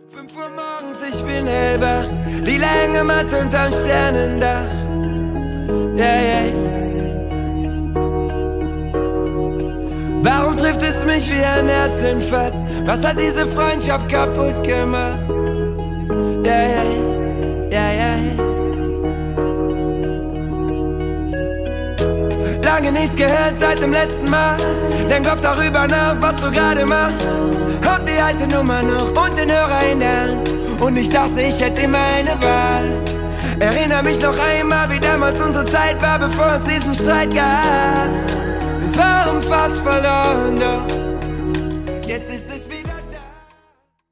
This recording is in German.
5 Uhr morgens, ich bin hellwach, lila Hängematte unterm Sternendach. Yeah, yeah. Warum trifft es mich wie ein Herzinfarkt? Was hat diese Freundschaft kaputt gemacht? Yeah, yeah, yeah, yeah. Lange nichts gehört seit dem letzten Mal. Denk oft darüber nach, was du gerade machst. Hab die alte Nummer noch und den Hörer in der Hand. Und ich dachte, ich hätte immer eine Wahl. Erinnere mich noch einmal, wie damals unsere Zeit war, bevor es diesen Streit gab. Wir waren fast verloren, doch jetzt ist es wie